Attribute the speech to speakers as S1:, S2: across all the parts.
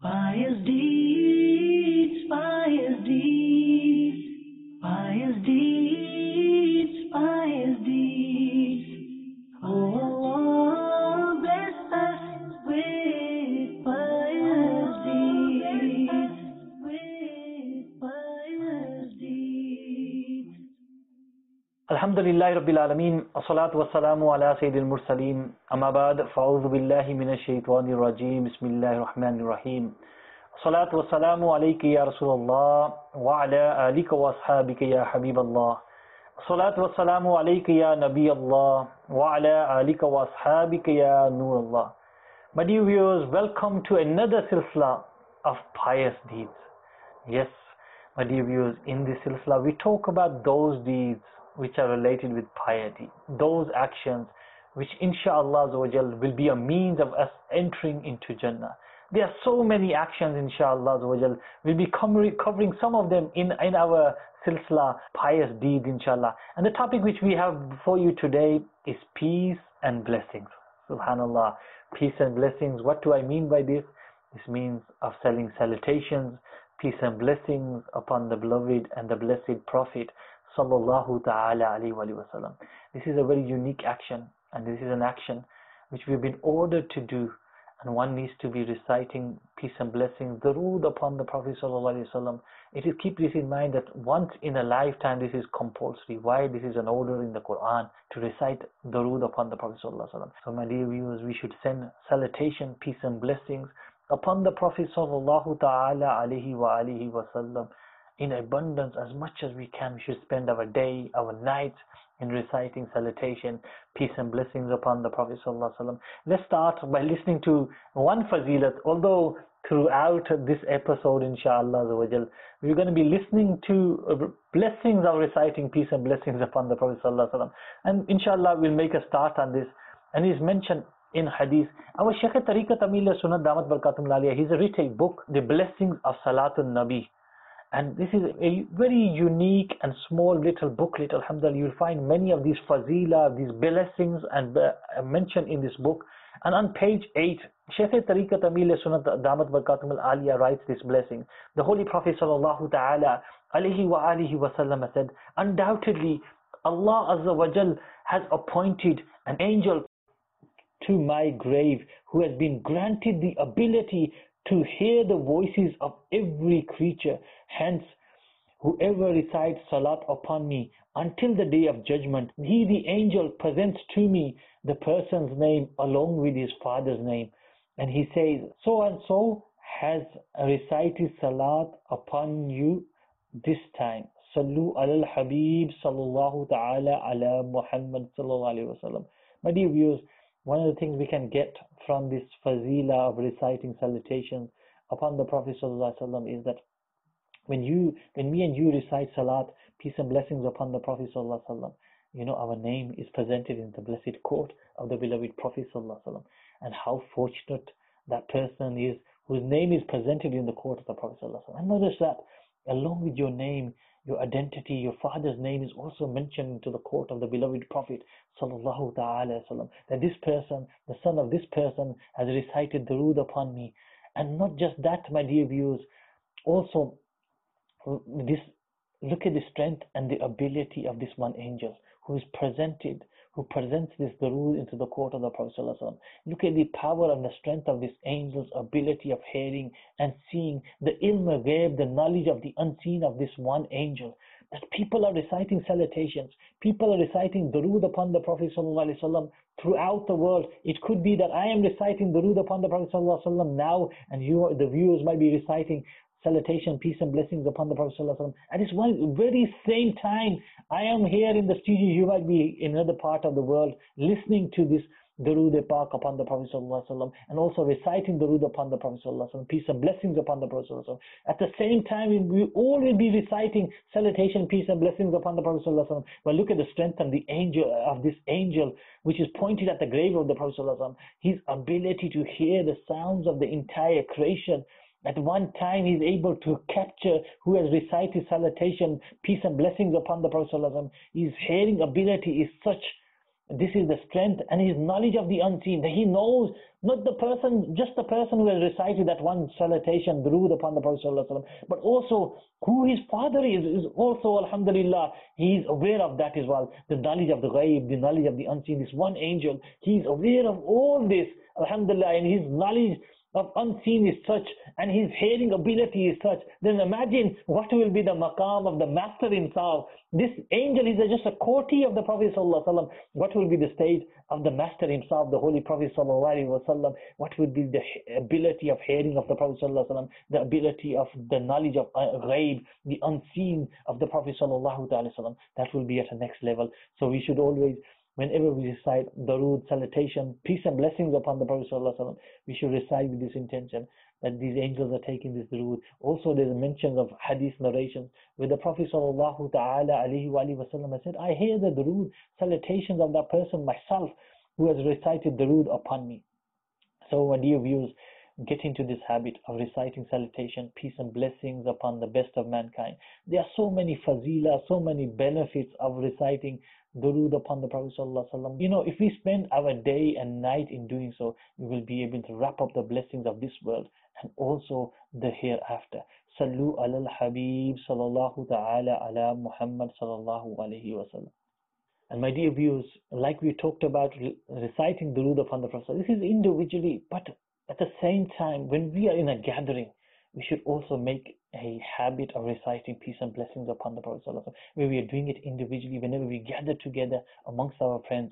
S1: Pious deeds, pious deeds, pious deeds, pious deeds. Oh Allah, bless us with pious deeds, with pious deeds.
S2: Alhamdulillahi Rabbil Alameen, as-salatu was-salamu ala Sayyidil Mursaleen, amma ba'd, fa'udhu billahi minash shaitanir rajim, bismillahir rahmanir rahim. As-salatu was-salamu alayka ya Rasulullah, wa ala alika wa ashabika ya Habiballah. As-salatu was-salamu alayka ya Nabi Allah, wa ala alika wa ashabika ya Nur Allah. My dear viewers, welcome to another silsila of pious deeds. Yes, my dear viewers, in this silsila we talk about those deeds which are related with piety, those actions which inshallah will be a means of us entering into Jannah. There are so many actions inshallah we'll be covering some of them in our silsila pious deeds inshallah. And the topic which we have for you today is peace and blessings. Subhanallah, peace and blessings. What do I mean by this? This means of selling salutations, peace and blessings upon the beloved and the blessed Prophet Sallallahu Ta'ala Alaihi Wasallam. This is a very unique action, and this is an action which we've been ordered to do, and one needs to be reciting peace and blessings, durood upon the Prophet Sallallahu Alaihi Wasallam. It is, keep this in mind, that once in a lifetime this is compulsory. Why? This is an order in the Quran to recite durood upon the Prophet Sallallahu Alaihi Wasallam. So my dear viewers, we should send salutation, peace and blessings upon the Prophet Sallallahu Ta'ala Alaihi Wasallam in abundance, as much as we can. We should spend our day, our night in reciting salutation, peace and blessings upon the Prophet Sallallahu Alaihi Wasallam. Let's start by listening to one fazilat, although throughout this episode inshallah we're going to be listening to blessings of reciting peace and blessings upon the Prophet Sallallahu Alaihi Wasallam, and inshallah we'll make a start on this. And it's mentioned in hadith. Our Shaykh Tariqat Amila Sunnat Damat Barakatum Aliyah, he's written a book, The Blessings of Salatun Nabi. And this is a very unique and small little booklet. Alhamdulillah, you'll find many of these fazila, these blessings and mentioned in this book. And on page 8, Shaykh Tariqat Amila Sunnat Damat Barakatum Aliyah writes this blessing. The Holy Prophet Sallallahu Ta'ala Alaihi Wasallam said, undoubtedly Allah Azza wa Jal has appointed an angel to my grave who has been granted the ability to hear the voices of every creature. Hence, whoever recites salat upon me until the day of judgment, he, the angel, presents to me the person's name along with his father's name. And he says, so and so has recited salat upon you this time. Sallu ala al-Habib sallallahu ta'ala ala Muhammad sallallahu alayhi wa sallam. My dear viewers, one of the things we can get from this fazila of reciting salutations upon the Prophet Sallallahu Alaihi Wasallam is that when me and you recite salat, peace and blessings upon the Prophet Sallallahu Alaihi Wasallam, you know, our name is presented in the blessed court of the beloved Prophet Sallallahu Alaihi Wasallam. And how fortunate that person is whose name is presented in the court of the Prophet Sallallahu Alaihi Wasallam. And notice that along with your name, your identity, your father's name is also mentioned into the court of the beloved Prophet Sallallahu Ta'ala Wasallam. That this person, the son of this person, has recited durood upon me. And not just that, my dear viewers, also this, look at the strength and the ability of this one angel who presents this durood into the court of the Prophet Sallallahu Alaihi Wasallam. Look at the power and the strength of this angel's ability of hearing and seeing, the ilm ghaib, the knowledge of the unseen of this one angel. That people are reciting salutations, people are reciting durood upon the Prophet Sallallahu Alaihi Wasallam throughout the world. It could be that I am reciting durood upon the Prophet Sallallahu Alaihi Wasallam now, and you, the viewers, might be reciting salutation, peace and blessings upon the Prophet Sallallahu Alaihi Wasallam. At this one very same time, I am here in the studio, you might be in another part of the world listening to this durood Pak upon the Prophet Sallallahu Alaihi Wasallam, and also reciting durood upon the Prophet Sallallahu Alaihi Wasallam, peace and blessings upon the Prophet Sallallahu Alaihi Wasallam. At the same time, we all will be reciting salutation, peace and blessings upon the Prophet Sallallahu Alaihi Wasallam. But look at the strength of the angel, of this angel, which is pointed at the grave of the Prophet Sallallahu Alaihi Wasallam. His ability to hear the sounds of the entire creation. At one time, he's able to capture who has recited salutation, peace and blessings upon the Prophet Sallallahu Alaihi Wasallam. His hearing ability is such This is the strength and his knowledge of the unseen, that he knows not the person, just the person who has recited that one salutation, durood upon the Prophet ﷺ, but also who his father is also, alhamdulillah, he is aware of that as well. The knowledge of the ghaib, the knowledge of the unseen, this one angel, he is aware of all this, alhamdulillah, and his knowledge of unseen is such, and his hearing ability is such. Then imagine what will be the maqam of the master himself. This angel is just a courtier of the Prophet ﷺ. What will be the state of the master himself, the Holy Prophet ﷺ? What will be the ability of hearing of the Prophet ﷺ, the ability of the knowledge of ghaib, the unseen of the Prophet ﷺ? That will be at a next level. So we should always, whenever we recite durood, salutation, peace and blessings upon the Prophet ﷺ, we should recite with this intention that these angels are taking this durood. Also, there's mentions of hadith narrations where the Prophet ﷺ has said, I hear the durood, salutations of that person myself who has recited durood upon me. So, my dear viewers, get into this habit of reciting salutation, peace and blessings upon the best of mankind. There are so many fazila, so many benefits of reciting durood upon the Prophet ﷺ. You know, if we spend our day and night in doing so, we will be able to wrap up the blessings of this world and also the hereafter. Sallu ala al-Habib sallallahu ta'ala ala Muhammad sallallahu alayhi wa sallam. And my dear viewers, like we talked about reciting durood upon the Prophet, this is individually, but at the same time, when we are in a gathering, we should also make a habit of reciting peace and blessings upon the Prophet ﷺ, where we are doing it individually. Whenever we gather together amongst our friends,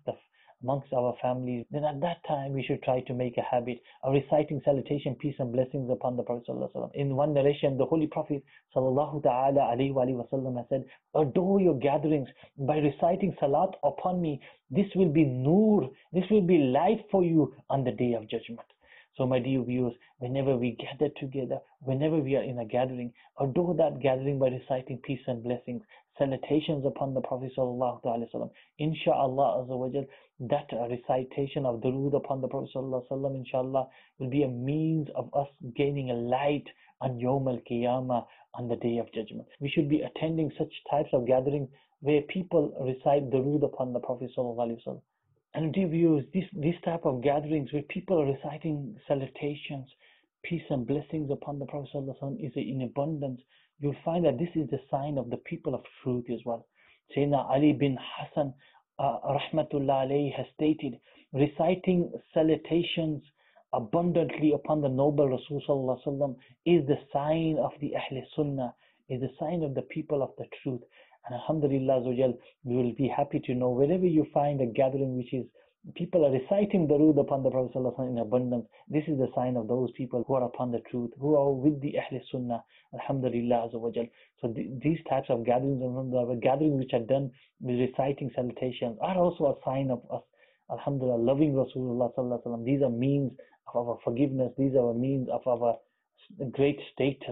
S2: amongst our families, then at that time we should try to make a habit of reciting salutation, peace and blessings upon the Prophet ﷺ. In one narration, the Holy Prophet sallallahu ta'ala alayhi wa sallam has said, adore your gatherings by reciting salat upon me. This will be nur, this will be light for you on the day of judgment. So my dear viewers, whenever we gather together, whenever we are in a gathering, adore that gathering by reciting peace and blessings, salutations upon the Prophet sallallahu alaihi wasallam. Insha'Allah azza wa jal, that recitation of durood upon the Prophet sallallahu alaihi wasallam, inshallah, will be a means of us gaining a light on Yawm al-Qiyamah, on the day of judgment. We should be attending such types of gatherings where people recite durood upon the Prophet sallallahu alaihi wasallam. And dear viewers, this type of gatherings where people are reciting salutations, peace and blessings upon the Prophet ﷺ is in abundance. You'll find that this is the sign of the people of truth as well. Sayyidina Ali bin Hassan rahmatullah alayhi has stated, reciting salutations abundantly upon the noble Rasul ﷺ is the sign of the Ahl Sunnah, is the sign of the people of the truth. And alhamdulillah, we will be happy to know wherever you find a gathering which is people are reciting durood upon the Prophet ﷺ in abundance, this is the sign of those people who are upon the truth, who are with the Ahl Sunnah, alhamdulillah. So these types of gatherings, gatherings which are done with reciting salutations, are also a sign of us, alhamdulillah, loving Rasulullah sallallahu alaihi wasallam. These are means of our forgiveness, these are means of our great status.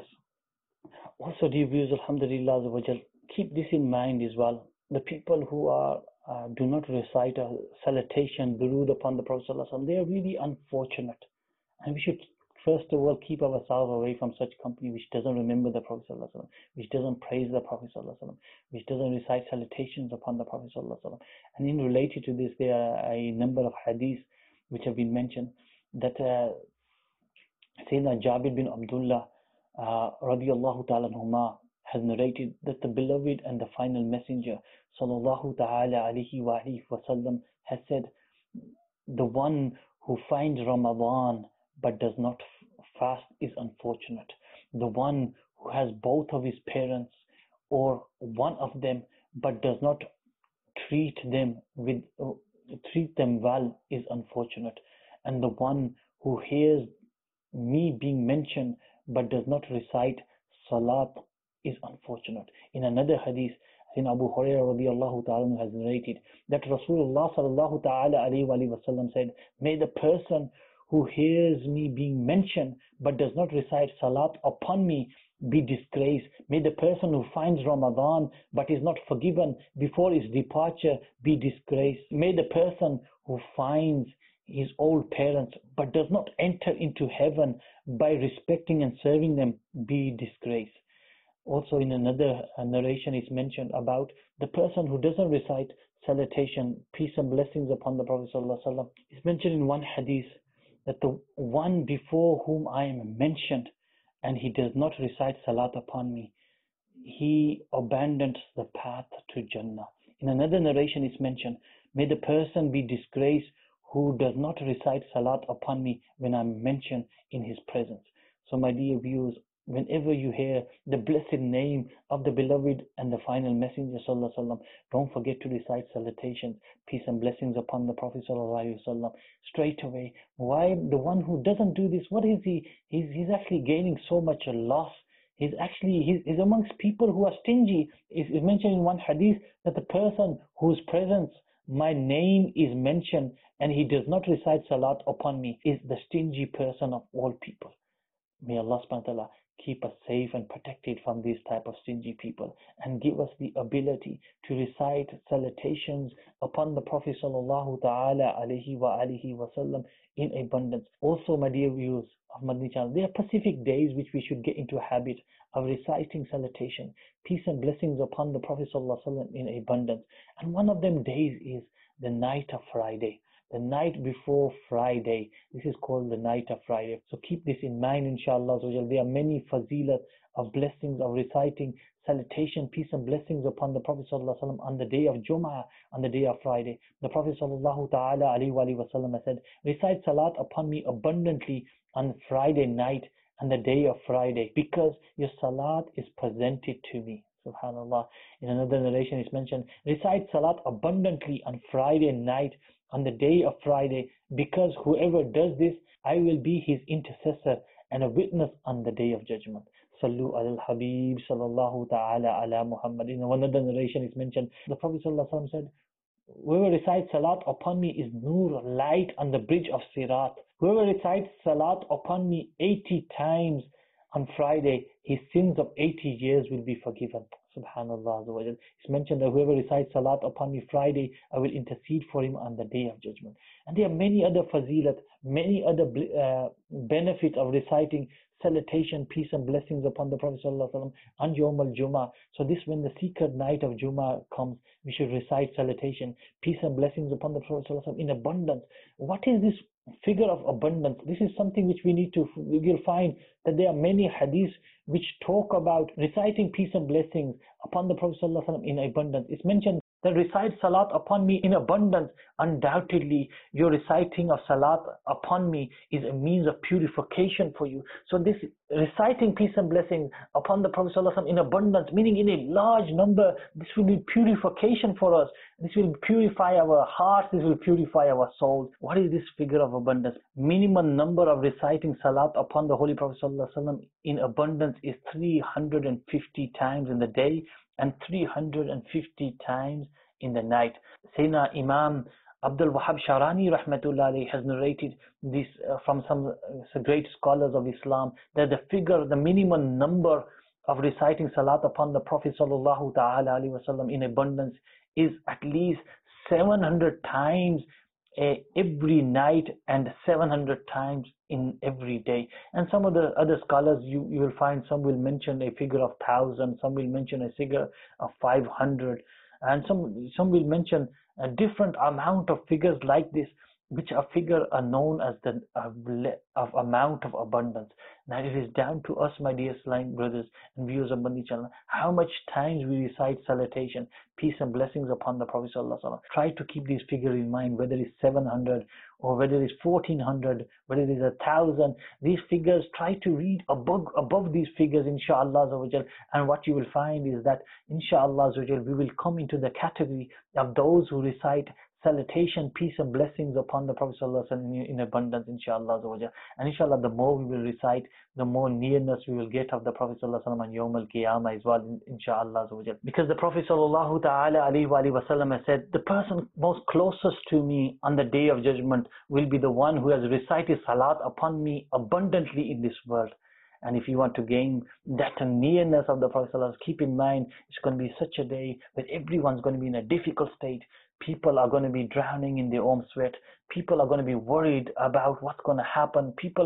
S2: Also, dear viewers, alhamdulillah, keep this in mind as well. The people who are do not recite a salutation, durood upon the Prophet ﷺ, they are really unfortunate. And we should first of all keep ourselves away from such company which doesn't remember the Prophet ﷺ, which doesn't praise the Prophet ﷺ, which doesn't recite salutations upon the Prophet ﷺ. And in related to this, there are a number of hadiths which have been mentioned that Sayyidina Jabir bin Abdullah radiyallahu ta'ala anhuma has narrated that the beloved and the final messenger sallallahu ta'ala alayhi wa alihi wa sallam has said, the one who finds Ramadan but does not fast is unfortunate. The one who has both of his parents or one of them but does not treat them well is unfortunate. And the one who hears me being mentioned but does not recite salat is unfortunate. In another hadith, in Abu Hurairah radiallahu ta'ala has narrated that Rasulullah sallallahu ta'ala alayhi wa sallam said, may the person who hears me being mentioned but does not recite salat upon me be disgraced. May the person who finds Ramadan but is not forgiven before his departure be disgraced. May the person who finds his old parents but does not enter into heaven by respecting and serving them be disgraced. Also in another narration is mentioned about the person who doesn't recite salutation, peace and blessings upon the Prophet ﷺ. It's mentioned in one hadith that the one before whom I am mentioned and he does not recite salat upon me, he abandons the path to Jannah. In another narration is mentioned, may the person be disgraced who does not recite salat upon me when I'm mentioned in his presence. So my dear viewers, whenever you hear the blessed name of the beloved and the final messenger sallallahu alaihi wasallam, don't forget to recite salutations, peace and blessings upon the Prophet sallallahu alaihi wasallam straight away. Why the one who doesn't do this, what is he? He's actually gaining so much a loss. He's amongst people who are stingy. It's mentioned in one hadith that the person whose presence my name is mentioned and he does not recite salat upon me is the stingy person of all people. May Allah subhanahu wa ta'ala keep us safe and protected from these type of stingy people and give us the ability to recite salutations upon the Prophet sallallahu ta'ala alayhi wa alihi wa sallam in abundance. Also, my dear viewers of Madani channel, there are specific days which we should get into a habit of reciting salutation, peace and blessings upon the Prophet sallallahu alaihi wasallam in abundance. And one of them days is the night of Friday. The night before Friday. This is called the night of Friday. So keep this in mind, inshallah. There are many fazilat of blessings of reciting salutation, peace and blessings upon the Prophet sallallahu alaihi wasallam on the day of Jum'ah, on the day of Friday. The Prophet sallallahu ta'ala alaihi wasallam said, recite salat upon me abundantly on Friday night and the day of Friday, because your salat is presented to me. Subhanallah. In another narration is mentioned, recite salat abundantly on Friday night, on the day of Friday, because whoever does this, I will be his intercessor and a witness on the day of judgment. Sallu al Habib sallallahu ta'ala ala Muhammad. In another narration is mentioned, the Prophet sallallahu alaihi wasallam said, whoever recites salat upon me is nur, light on the bridge of Sirat. Whoever recites salat upon me 80 times on Friday, his sins of 80 years will be forgiven. Subhanallah. It's mentioned that whoever recites salat upon me Friday, I will intercede for him on the day of judgment. And there are many other fazilat, many other benefits of reciting salutation, peace and blessings upon the Prophet ﷺ on Yawm al-Jum'ah. So this, when the secret night of Jum'ah comes, we should recite salutation, peace and blessings upon the Prophet ﷺ in abundance. What is this figure of abundance? This is something which you'll find that there are many hadiths which talk about reciting peace and blessings upon the Prophet ﷺ in abundance. It's mentioned that recite salat upon me in abundance. Undoubtedly, your reciting of salat upon me is a means of purification for you. So this reciting peace and blessings upon the Prophet ﷺ in abundance, meaning in a large number, this will be purification for us. This will purify our hearts, this will purify our souls. What is this figure of abundance? Minimum number of reciting salat upon the Holy Prophet ﷺ in abundance is 350 times in the day and 350 times in the night. Sayyidina Imam Abdul Wahab Sharani rahmatullah alayhi has narrated this from some great scholars of Islam, that the minimum number of reciting salat upon the Prophet sallallahu ta'ala alayhi wasallam in abundance is at least 700 times every night and 700 times in every day. And some of the other scholars, you will find some will mention a figure of 1,000, some will mention a figure of 500, and some will mention a different amount of figures like this, which are known as the amount of abundance. Now it is down to us, my dear Islamic brothers and viewers of Madani channel, how much times we recite salutation, peace and blessings upon the Prophet sallallahu alaihi wasallam. Try to keep these figures in mind, whether it's 700 or whether it's 1400, whether it is 1,000. These figures, try to read above these figures, inshallah. And what you will find is that, inshallah, we will come into the category of those who recite salutation, peace and blessings upon the Prophet ﷺ in abundance, inshallah. And inshallah, the more we will recite, the more nearness we will get of the Prophet ﷺ on Yawm al-Qiyamah as well, inshallah. Because the Prophet ﷺ has said, the person most closest to me on the day of judgment will be the one who has recited salat upon me abundantly in this world. And if you want to gain that nearness of the Prophet ﷺ, keep in mind, it's going to be such a day where everyone's going to be in a difficult state. People are going to be drowning in their own sweat. People are going to be worried about what's going to happen. People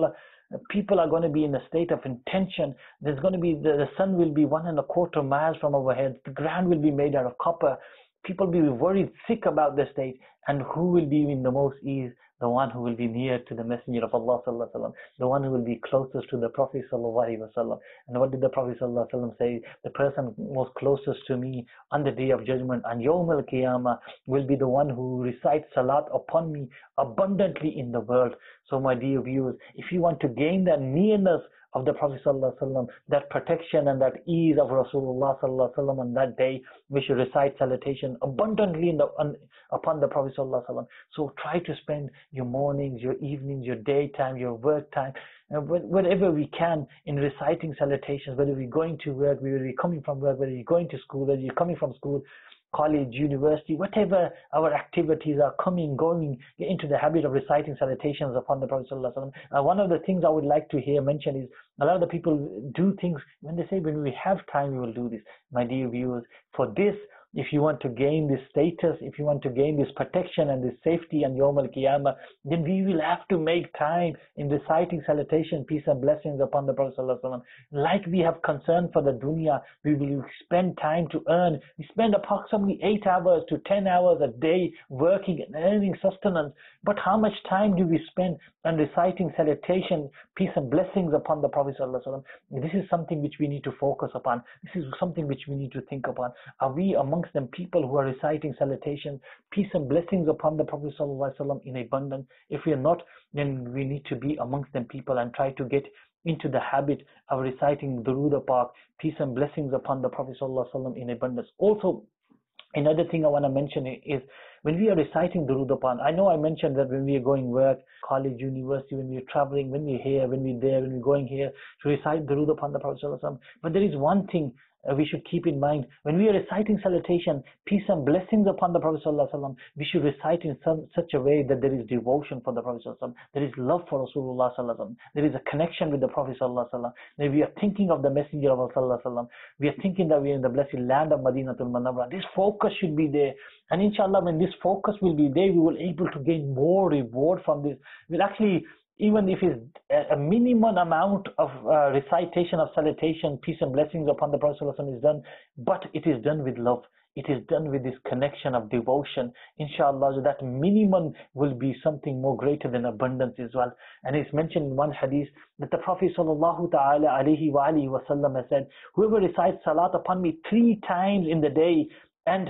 S2: People are going to be in a state of intention. There's going to be, the sun will be 1.25 miles from our heads. The ground will be made out of copper. People will be worried sick about the state. And who will be in the most ease? The one who will be near to the Messenger of Allah sallallahu alaihi wasallam, the one who will be closest to the Prophet sallallahu alaihi wasallam. And what did the Prophet sallallahu alaihi wasallam say? The person most closest to me on the Day of Judgment, and Yawm al-Qiyamah, will be the one who recites salat upon me abundantly in the world. So my dear viewers, if you want to gain that nearness of the Prophet sallallahu alaihi wasallam, that protection and that ease of Rasulullah sallallahu alaihi wasallam on that day, we should recite salutation abundantly upon the Prophet sallallahu alaihi wasallam. So try to spend your mornings, your evenings, your daytime, your work time, whatever we can in reciting salutations, whether we're going to work, whether we're coming from work, whether you're going to school, whether you're coming from school, college, university, whatever our activities are going, get into the habit of reciting salutations upon the Prophet sallallahu alaihi wasallam. One of the things I would like to mention is, a lot of the people do things when they say, when we have time, we will do this. My dear viewers, for this, if you want to gain this status, if you want to gain this protection and this safety and Yawm al-Qiyamah, then we will have to make time in reciting salutation, peace and blessings upon the Prophet sallallahu alaihi wasallam. Like we have concern for the dunya, we will spend time to earn. We spend approximately 8 hours to 10 hours a day working and earning sustenance. But how much time do we spend on reciting salutation, peace and blessings upon the Prophet sallallahu alaihi wasallam? This is something which we need to focus upon. This is something which we need to think upon. Are we amongst them people who are reciting salutation, peace and blessings upon the Prophet sallallahu alaihi wasallam in abundance? If we are not, then we need to be amongst them people and try to get into the habit of reciting Durood Pak, peace and blessings upon the Prophet sallallahu alaihi wasallam in abundance. Also, another thing I want to mention is, when we are reciting Durood Pak, I know I mentioned that when we are going work, college, university, when we are traveling, when we're here, when we're there, when we're going here, to recite Durood upon the Prophet sallallahu alaihi wasallam. But there is one thing we should keep in mind. When we are reciting salutation, peace and blessings upon the Prophet sallallahu alaihi wasallam, we should recite in such a way that there is devotion for the Prophet sallallahu alaihi wasallam, there is love for Rasulullah sallallahu alaihi wasallam, there is a connection with the Prophet sallallahu alaihi wasallam, that we are thinking of the Messenger of Allah sallallahu alaihi wasallam, we are thinking that we are in the blessed land of Madinatul Munawwarah. This focus should be there, and inshallah, when this focus will be there, we will able to gain more reward from this. We'll actually, even if it's a minimum amount of recitation of salutation, peace and blessings upon the Prophet ﷺ is done, but it is done with love. It is done with this connection of devotion. Inshallah, so that minimum will be something more greater than abundance as well. And it's mentioned in one hadith that the Prophet sallallahu ta'ala alayhi wa alihi wa sallam has said, whoever recites salat upon me 3 times in the day and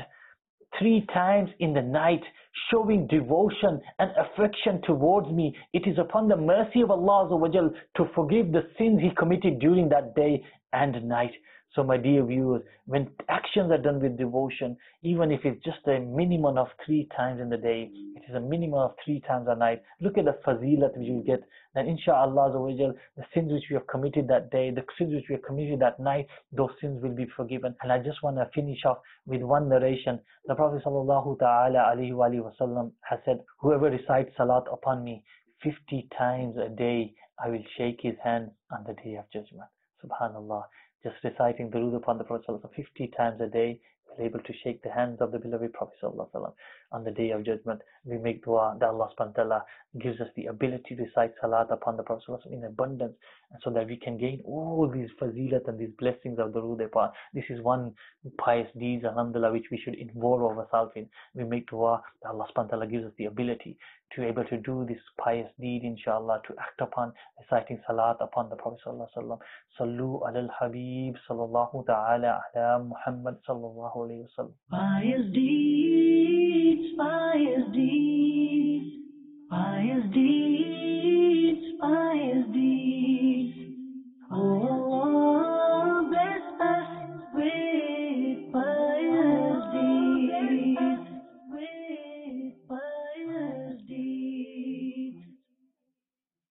S2: 3 times in the night, showing devotion and affection towards me, it is upon the mercy of Allah Azza wa Jal to forgive the sins he committed during that day and night. So my dear viewers, when actions are done with devotion, even if it's just a minimum of 3 times in the day, it is a minimum of 3 times a night, look at the fazilat which you get. Then inshallah Azza wa Jal, the sins which we have committed that day, the sins which we have committed that night, those sins will be forgiven. And I just want to finish off with one narration. The Prophet sallallahu ta'ala alayhi wa alihi wa sallam has said, whoever recites salat upon me 50 times a day, I will shake his hand on the Day of Judgment. Subhanallah. Just reciting Durood upon the Prophet ﷺ 50 times a day, we're able to shake the hands of the beloved Prophet ﷺ on the Day of Judgment. We make dua that Allah subhanahu wa ta'ala gives us the ability to recite salat upon the Prophet ﷺ in abundance, and so that we can gain all these fazilat and these blessings of Durood upon. This is one pious deed, alhamdulillah, which we should involve ourselves in. We make dua that Allah subhanahu wa ta'ala gives us the ability to be able to do this pious deed, inshallah, to act upon reciting salat upon the Prophet sallallahu alaihi wasallam. Sallu ala al-Habib sallallahu ta'ala ala Muhammad sallallahu alayhi wasallam.
S1: Pious deeds, pious deeds, pious deeds, pious deeds.